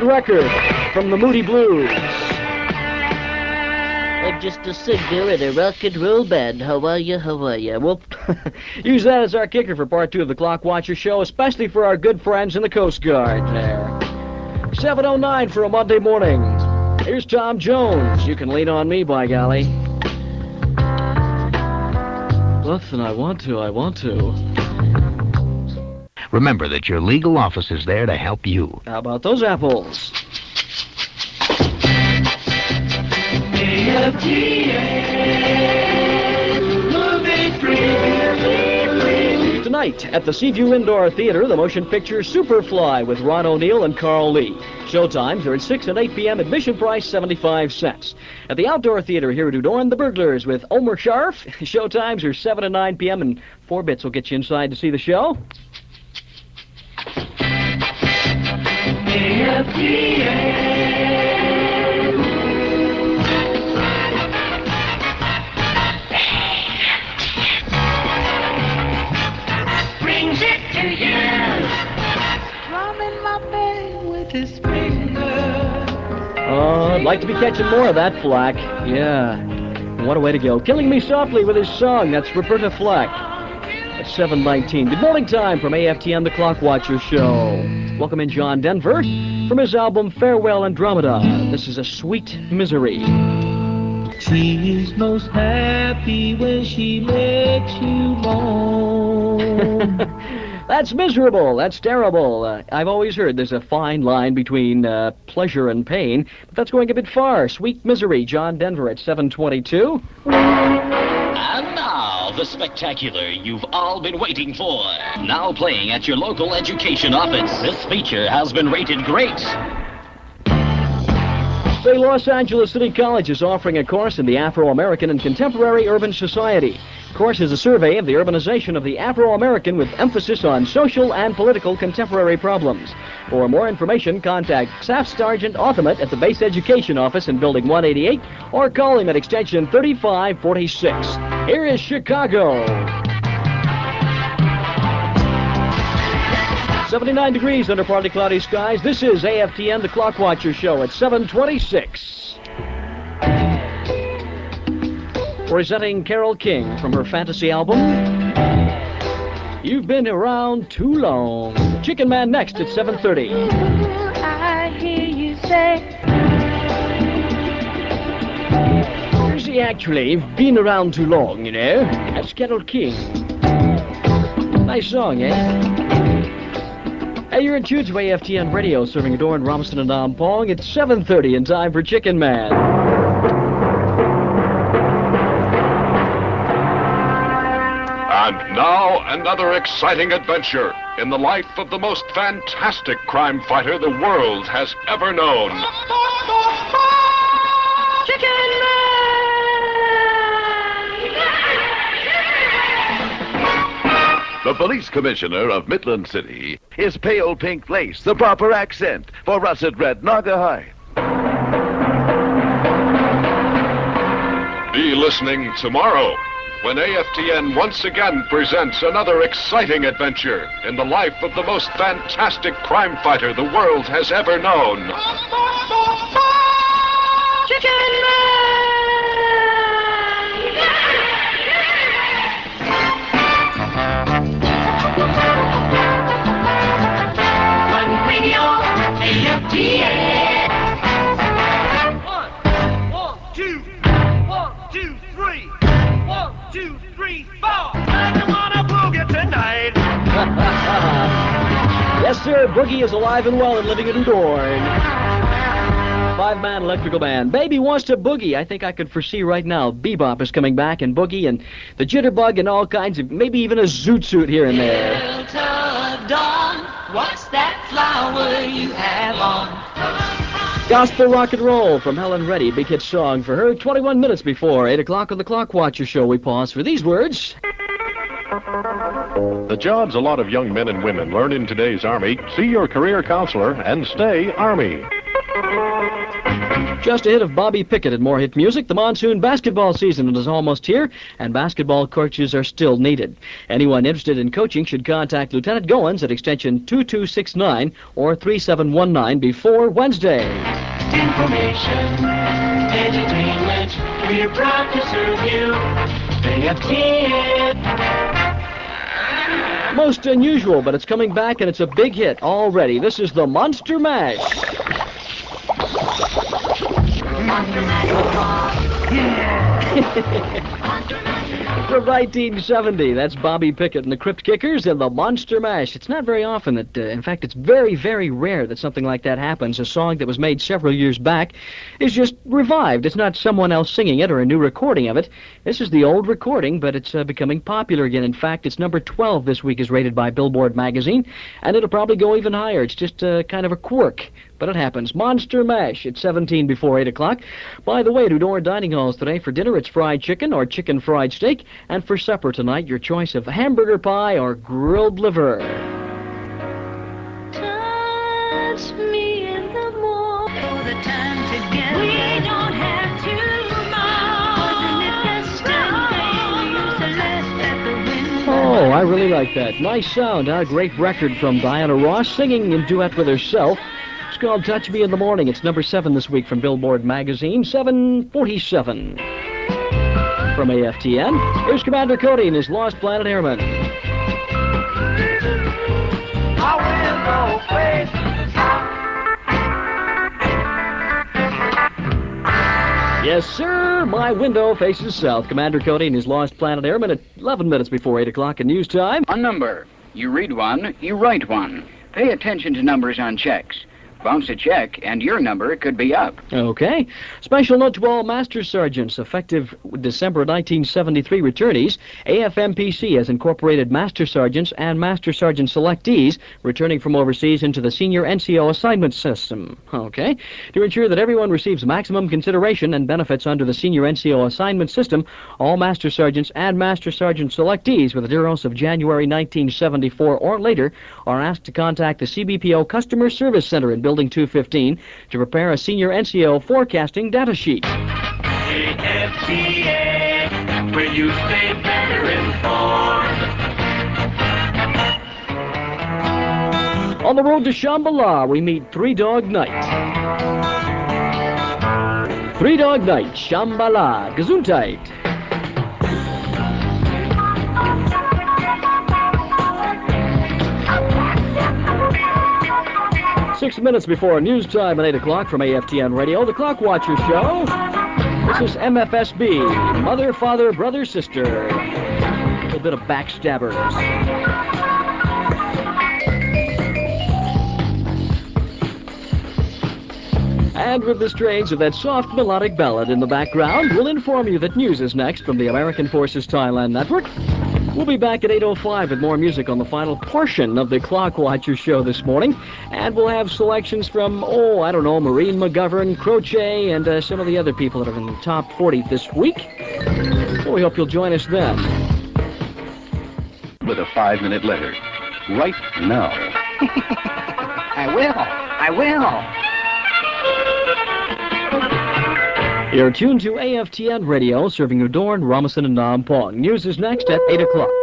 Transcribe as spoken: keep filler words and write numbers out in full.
hit record from the Moody Blues. I'm just a singer in a rock and roll band. How are you? How are you? We'll use that as our kicker for part two of the Clock Watcher Show, especially for our good friends in the Coast Guard there. seven oh nine for a Monday morning. Here's Tom Jones. You can lean on me, by golly. Listen, I want to, I want to. Remember that your legal office is there to help you. How about those apples? A F T N, movie free. Tonight at the Seaview Indoor Theater, the motion picture Superfly with Ron O'Neal and Carl Lee. Showtimes are at six and eight p.m. Admission price seventy-five cents. At the Outdoor Theater here at Udorn, The Burglars with Omer Sharf. Showtimes are seven and nine p.m. and four bits will get you inside to see the show. A F T N. Brings it to you. Drumming my bed with his finger. Oh, I'd like to be catching more of that, Flack. Yeah. What a way to go. Killing Me Softly with his song. That's Roberta Flack. At seven nineteen. Good morning time from A F T N, the Clock Watcher Show. Welcome in John Denver from his album Farewell Andromeda. This is A Sweet Misery. She is most happy when she lets you moan. That's miserable. That's terrible. Uh, I've always heard there's a fine line between uh, pleasure and pain, but that's going a bit far. Sweet Misery, John Denver at seven twenty-two. And now, the spectacular you've all been waiting for. Now playing at your local education office. This feature has been rated great. Say, Los Angeles City College is offering a course in the Afro-American and Contemporary Urban Society. The course is a survey of the urbanization of the Afro-American with emphasis on social and political contemporary problems. For more information, contact Staff Sergeant Othamit at the Base Education Office in Building one eighty-eight or call him at extension thirty-five forty-six. Here is Chicago. seventy-nine degrees under partly cloudy skies. This is A F T N, the Clock Watcher Show at seven twenty-six. Presenting Carole King from her fantasy album, You've Been Around Too Long. Chicken Man next at seven thirty. I hear you say. She actually been around too long, you know. That's Carole King. Nice song, eh? Hey, you're in tune to A F T N Radio, serving Adorn, Robinson, and Ampong. It's seven thirty and time for Chicken Man. And now, another exciting adventure in the life of the most fantastic crime fighter the world has ever known. Chicken Man! The police commissioner of Midland City is pale pink lace, the proper accent for russet red Naugahyde. Be listening tomorrow when A F T N once again presents another exciting adventure in the life of the most fantastic crime fighter the world has ever known. Chicken Man! One radio, A F T N. One, one, two, one, two, three. One, two, three, four. I wanna boogie tonight. Yes, sir. Boogie is alive and well and living in Udorn. Five-man electrical band. Baby wants to boogie. I think I could foresee right now. Bebop is coming back and boogie and the jitterbug and all kinds of, maybe even a zoot suit here and there. Delta Dawn, what's that flower you have on? Gospel rock and roll from Helen Reddy. Big hit song for her. twenty-one minutes before eight o'clock on the Clock Watcher Show. We pause for these words. The jobs a lot of young men and women learn in today's Army. See your career counselor and stay Army. Just a hit of Bobby Pickett and more hit music. The monsoon basketball season is almost here, and basketball coaches are still needed. Anyone interested in coaching should contact Lieutenant Goins at extension two two six nine or three seven one nine before Wednesday. Information, entertainment, we're proud to serve you. A F T N. Most unusual, but it's coming back and it's a big hit already. This is the Monster Mash. From nineteen seventy, that's Bobby Pickett and the Crypt Kickers and the Monster Mash. It's not very often that, uh, in fact, it's very, very rare that something like that happens. A song that was made several years back is just revived. It's not someone else singing it or a new recording of it. This is the old recording, but it's uh, becoming popular again. In fact, it's number twelve this week is rated by Billboard magazine, and it'll probably go even higher. It's just uh, kind of a quirk. But it happens. Monster Mash at seventeen before eight o'clock. By the way, at Udor Dining Halls today, for dinner it's fried chicken or chicken fried steak. And for supper tonight, your choice of hamburger pie or grilled liver. Touch me in the morning. For the time together. We don't have to Oh, I really like that. Nice sound, huh? Great record from Diana Ross, singing in duet with herself. It's called Touch Me in the Morning. It's number seven this week from Billboard magazine, seven forty-seven. From A F T N, here's Commander Cody and his Lost Planet Airmen. Yes, sir. My window faces south. Commander Cody and his Lost Planet Airmen at eleven minutes before eight o'clock in news time. A number. You read one, you write one. Pay attention to numbers on checks. Bounce a check, and your number could be up. Okay. Special note to all Master Sergeants. Effective December nineteen seventy-three returnees, A F M P C has incorporated Master Sergeants and Master Sergeant selectees returning from overseas into the Senior N C O assignment system. Okay. To ensure that everyone receives maximum consideration and benefits under the Senior N C O assignment system, all Master Sergeants and Master Sergeant selectees with a Deros of January nineteen seventy-four or later are asked to contact the C B P O Customer Service Center in Building two fifteen to prepare a Senior N C O forecasting data sheet. A F T N, where you stay better informed. On the road to Shambhala, we meet Three Dog Night. Three Dog Night, Shambhala, Gesundheit. Six minutes before news time at eight o'clock from A F T N Radio, the Clock Watcher Show. This is M F S B, Mother, Father, Brother, Sister. A little bit of backstabbers. And with the strains of that soft melodic ballad in the background, we'll inform you that news is next from the American Forces Thailand Network. We'll be back at eight oh five with more music on the final portion of the Clock Watcher Show this morning. And we'll have selections from, oh, I don't know, Maureen McGovern, Croce, and uh, some of the other people that are in the top forty this week. So we hope you'll join us then. With a five-minute letter. Right now. I will. I will. You're tuned to A F T N Radio, serving Udorn, Robinson, and Nampong. News is next at eight o'clock.